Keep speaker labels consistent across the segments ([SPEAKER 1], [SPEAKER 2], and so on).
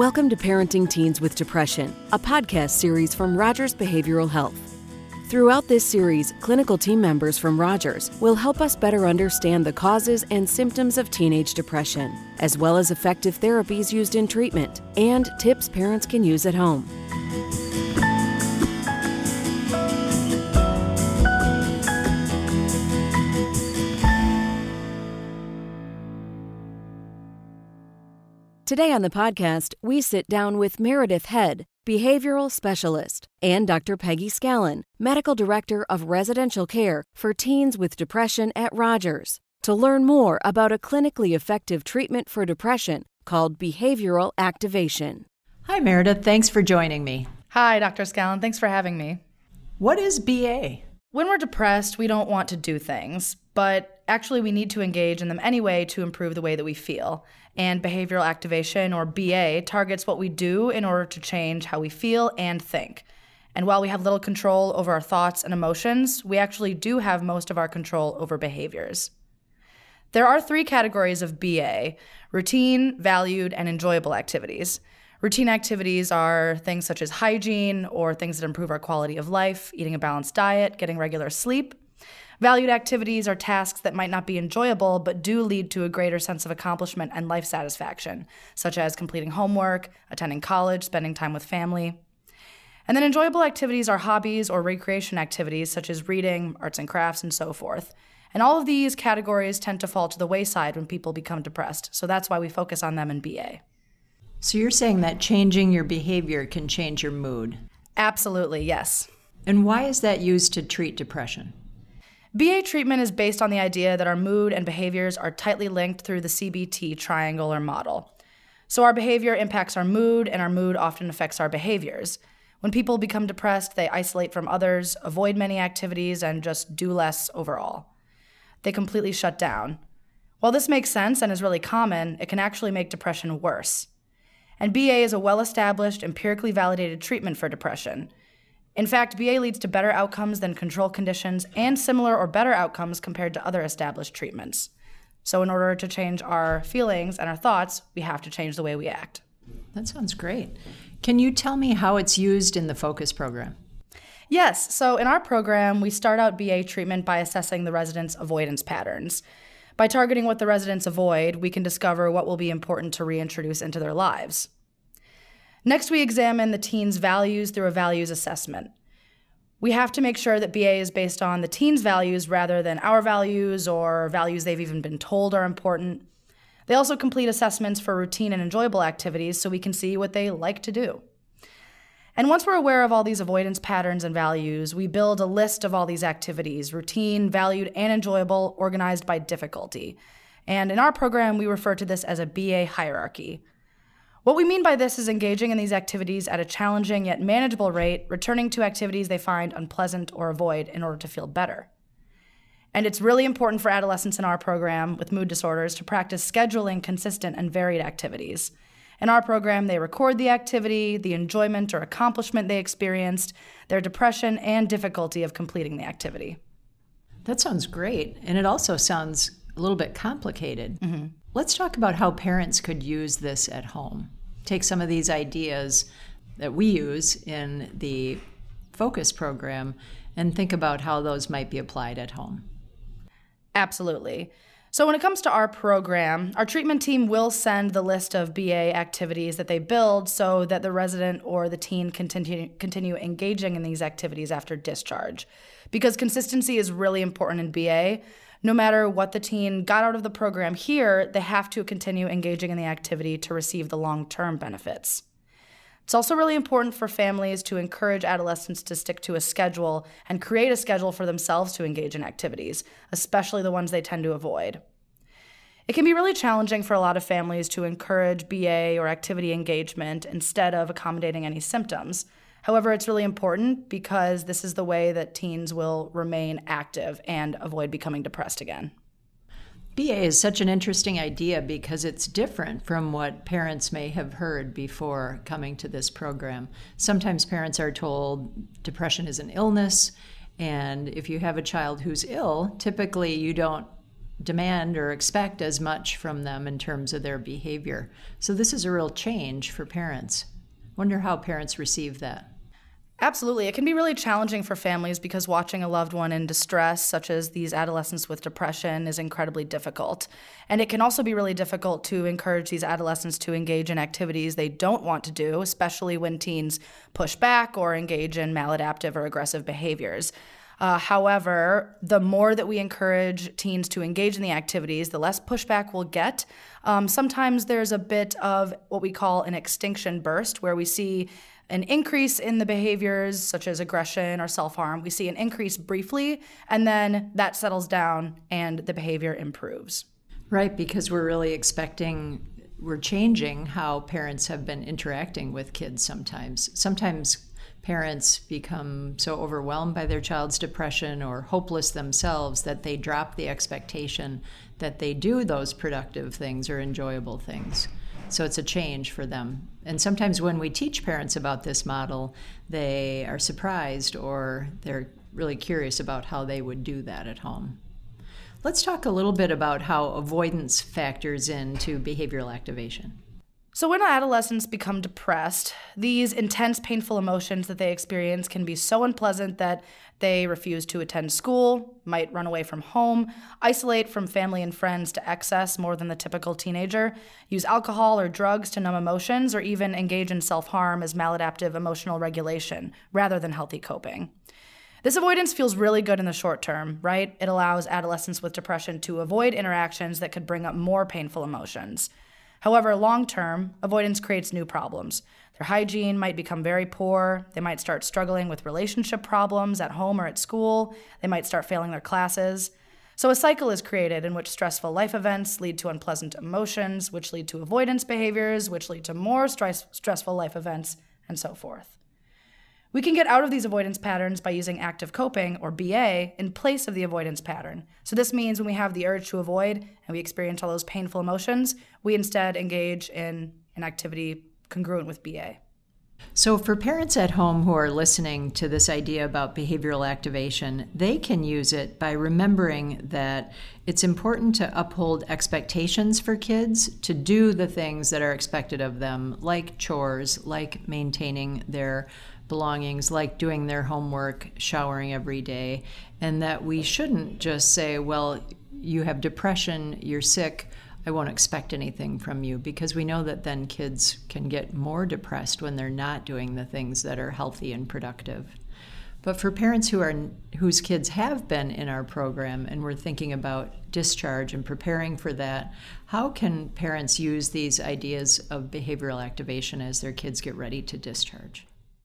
[SPEAKER 1] Welcome to Parenting Teens with Depression, a podcast series from Rogers Behavioral Health. Throughout this series, clinical team members from Rogers will help us better understand the causes and symptoms of teenage depression, as well as effective therapies used in treatment and tips parents can use at home. Today on the podcast, we sit down with Meredith Head, behavioral specialist, and Dr. Peggy Scallon, medical director of residential care for teens with depression at Rogers, to learn more about a clinically effective treatment for depression called behavioral activation.
[SPEAKER 2] Hi, Meredith. Thanks for joining me.
[SPEAKER 3] Hi, Dr. Scallon. Thanks for having me.
[SPEAKER 2] What is BA?
[SPEAKER 3] When we're depressed, we don't want to do things, but actually we need to engage in them anyway to improve the way that we feel. And behavioral activation, or BA, targets what we do in order to change how we feel and think. And while we have little control over our thoughts and emotions, we actually do have most of our control over behaviors. There are 3 categories of BA: routine, valued, and enjoyable activities. Routine activities are things such as hygiene or things that improve our quality of life, eating a balanced diet, getting regular sleep. Valued activities are tasks that might not be enjoyable but do lead to a greater sense of accomplishment and life satisfaction, such as completing homework, attending college, spending time with family. And then enjoyable activities are hobbies or recreation activities such as reading, arts and crafts, and so forth. And all of these categories tend to fall to the wayside when people become depressed, so that's why we focus on them in BA.
[SPEAKER 2] So you're saying that changing your behavior can change your mood?
[SPEAKER 3] Absolutely, yes.
[SPEAKER 2] And why is that used to treat depression?
[SPEAKER 3] BA treatment is based on the idea that our mood and behaviors are tightly linked through the CBT triangle or model. So our behavior impacts our mood, and our mood often affects our behaviors. When people become depressed, they isolate from others, avoid many activities, and just do less overall. They completely shut down. While this makes sense and is really common, it can actually make depression worse. And BA is a well-established, empirically validated treatment for depression. In fact, BA leads to better outcomes than control conditions and similar or better outcomes compared to other established treatments. So in order to change our feelings and our thoughts, we have to change the way we act.
[SPEAKER 2] That sounds great. Can you tell me how it's used in the FOCUS program?
[SPEAKER 3] Yes, so in our program, we start out BA treatment by assessing the residents' avoidance patterns. By targeting what the residents avoid, we can discover what will be important to reintroduce into their lives. Next, we examine the teen's values through a values assessment. We have to make sure that BA is based on the teen's values rather than our values or values they've even been told are important. They also complete assessments for routine and enjoyable activities so we can see what they like to do. And once we're aware of all these avoidance patterns and values, we build a list of all these activities, routine, valued, and enjoyable, organized by difficulty. And in our program, we refer to this as a BA hierarchy. What we mean by this is engaging in these activities at a challenging yet manageable rate, returning to activities they find unpleasant or avoid in order to feel better. And it's really important for adolescents in our program with mood disorders to practice scheduling consistent and varied activities. In our program, they record the activity, the enjoyment or accomplishment they experienced, their depression, and difficulty of completing the activity.
[SPEAKER 2] That sounds great, and it also sounds a little bit complicated.
[SPEAKER 3] Mm-hmm.
[SPEAKER 2] Let's talk about how parents could use this at home. Take some of these ideas that we use in the FOCUS program and think about how those might be applied at home.
[SPEAKER 3] Absolutely. So when it comes to our program, our treatment team will send the list of BA activities that they build so that the resident or the teen continue engaging in these activities after discharge. Because consistency is really important in BA. No matter what the teen got out of the program here, they have to continue engaging in the activity to receive the long-term benefits. It's also really important for families to encourage adolescents to stick to a schedule and create a schedule for themselves to engage in activities, especially the ones they tend to avoid. It can be really challenging for a lot of families to encourage BA or activity engagement instead of accommodating any symptoms. However, it's really important because this is the way that teens will remain active and avoid becoming depressed again.
[SPEAKER 2] BA is such an interesting idea because it's different from what parents may have heard before coming to this program. Sometimes parents are told depression is an illness, and if you have a child who's ill, typically you don't demand or expect as much from them in terms of their behavior. So this is a real change for parents. Wonder how parents receive that.
[SPEAKER 3] Absolutely. It can be really challenging for families because watching a loved one in distress, such as these adolescents with depression, is incredibly difficult. And it can also be really difficult to encourage these adolescents to engage in activities they don't want to do, especially when teens push back or engage in maladaptive or aggressive behaviors. However, the more that we encourage teens to engage in the activities, the less pushback we'll get. Sometimes there's a bit of what we call an extinction burst, where we see an increase in the behaviors such as aggression or self-harm. We see an increase briefly, and then that settles down and the behavior improves.
[SPEAKER 2] Right, because we're changing how parents have been interacting with kids sometimes. Sometimes parents become so overwhelmed by their child's depression or hopeless themselves that they drop the expectation that they do those productive things or enjoyable things. So it's a change for them. And sometimes when we teach parents about this model, they are surprised or they're really curious about how they would do that at home. Let's talk a little bit about how avoidance factors into behavioral activation.
[SPEAKER 3] So when adolescents become depressed, these intense, painful emotions that they experience can be so unpleasant that they refuse to attend school, might run away from home, isolate from family and friends to excess more than the typical teenager, use alcohol or drugs to numb emotions, or even engage in self-harm as maladaptive emotional regulation rather than healthy coping. This avoidance feels really good in the short term, right? It allows adolescents with depression to avoid interactions that could bring up more painful emotions. However, long-term, avoidance creates new problems. Their hygiene might become very poor. They might start struggling with relationship problems at home or at school. They might start failing their classes. So a cycle is created in which stressful life events lead to unpleasant emotions, which lead to avoidance behaviors, which lead to more stressful life events, and so forth. We can get out of these avoidance patterns by using active coping, or BA, in place of the avoidance pattern. So this means when we have the urge to avoid and we experience all those painful emotions, we instead engage in an activity congruent with BA.
[SPEAKER 2] So for parents at home who are listening to this idea about behavioral activation, they can use it by remembering that it's important to uphold expectations for kids to do the things that are expected of them, like chores, like maintaining their belongings, like doing their homework, showering every day, and that we shouldn't just say, well, you have depression, you're sick, I won't expect anything from you, because we know that then kids can get more depressed when they're not doing the things that are healthy and productive. But for parents whose kids have been in our program and we're thinking about discharge and preparing for that, how can parents use these ideas of behavioral activation as their kids get ready to discharge?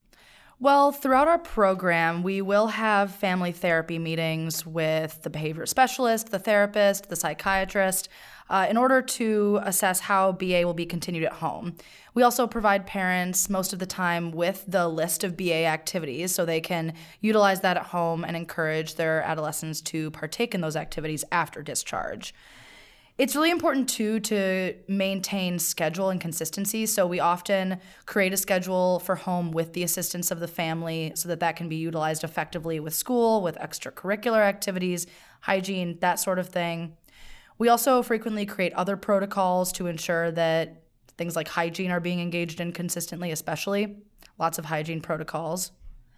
[SPEAKER 3] Well, throughout our program, we will have family therapy meetings with the behavior specialist, the therapist, the psychiatrist, in order to assess how BA will be continued at home. We also provide parents most of the time with the list of BA activities so they can utilize that at home and encourage their adolescents to partake in those activities after discharge. It's really important, too, to maintain schedule and consistency. So we often create a schedule for home with the assistance of the family so that that can be utilized effectively with school, with extracurricular activities, hygiene, that sort of thing. We also frequently create other protocols to ensure that things like hygiene are being engaged in consistently, especially. Lots of hygiene protocols.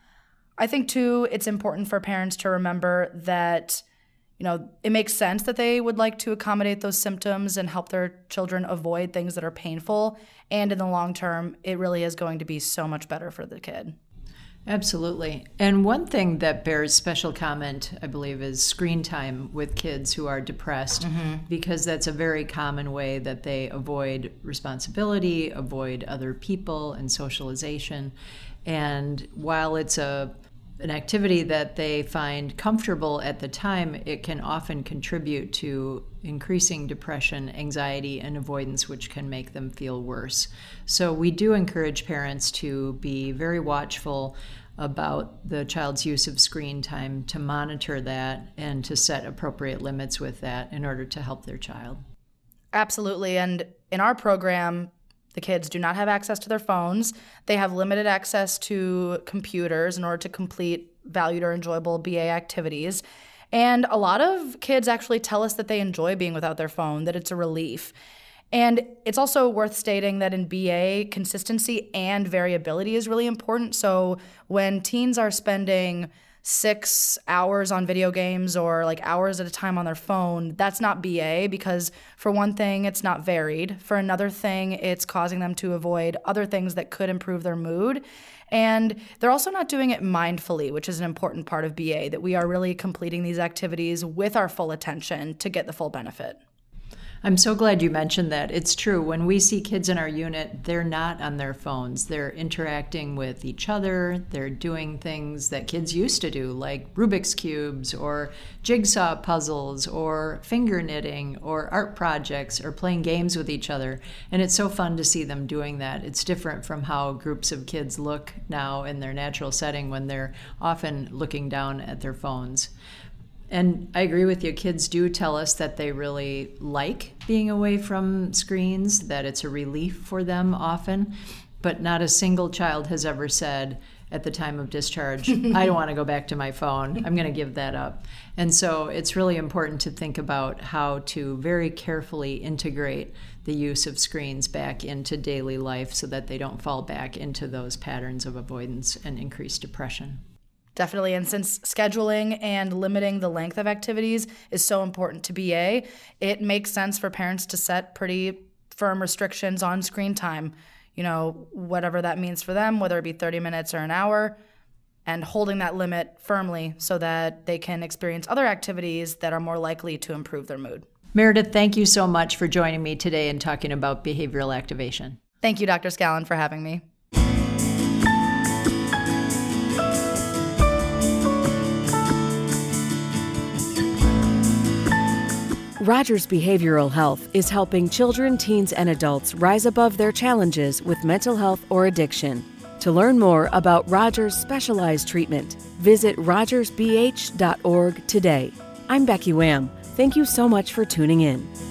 [SPEAKER 3] I think, too, it's important for parents to remember that it makes sense that they would like to accommodate those symptoms and help their children avoid things that are painful. And in the long term, it really is going to be so much better for the kid.
[SPEAKER 2] Absolutely. And one thing that bears special comment, I believe, is screen time with kids who are depressed, because that's a very common way that they avoid responsibility, avoid other people and socialization. And while it's an activity that they find comfortable at the time, it can often contribute to increasing depression, anxiety, and avoidance, which can make them feel worse. So we do encourage parents to be very watchful about the child's use of screen time, to monitor that, and to set appropriate limits with that in order to help their child.
[SPEAKER 3] Absolutely. And in our program, the kids do not have access to their phones. They have limited access to computers in order to complete valued or enjoyable BA activities. And a lot of kids actually tell us that they enjoy being without their phone, that it's a relief. And it's also worth stating that in BA, consistency and variability is really important. So when teens are spending 6 hours on video games or like hours at a time on their phone, that's not BA, because for one thing, it's not varied. For another thing, it's causing them to avoid other things that could improve their mood. And they're also not doing it mindfully, which is an important part of BA, that we are really completing these activities with our full attention to get the full benefit.
[SPEAKER 2] I'm so glad you mentioned that. It's true. When we see kids in our unit, they're not on their phones. They're interacting with each other. They're doing things that kids used to do, like Rubik's Cubes or jigsaw puzzles or finger knitting or art projects or playing games with each other. And it's so fun to see them doing that. It's different from how groups of kids look now in their natural setting when they're often looking down at their phones. And I agree with you. Kids do tell us that they really like being away from screens, that it's a relief for them often. But not a single child has ever said at the time of discharge, I don't want to go back to my phone. I'm going to give that up. And so it's really important to think about how to very carefully integrate the use of screens back into daily life so that they don't fall back into those patterns of avoidance and increased depression.
[SPEAKER 3] Definitely. And since scheduling and limiting the length of activities is so important to BA, it makes sense for parents to set pretty firm restrictions on screen time, whatever that means for them, whether it be 30 minutes or an hour, and holding that limit firmly so that they can experience other activities that are more likely to improve their mood.
[SPEAKER 2] Meredith, thank you so much for joining me today and talking about behavioral activation.
[SPEAKER 3] Thank you, Dr. Scallon, for having me.
[SPEAKER 1] Rogers Behavioral Health is helping children, teens, and adults rise above their challenges with mental health or addiction. To learn more about Rogers' specialized treatment, visit rogersbh.org today. I'm Becky Wham. Thank you so much for tuning in.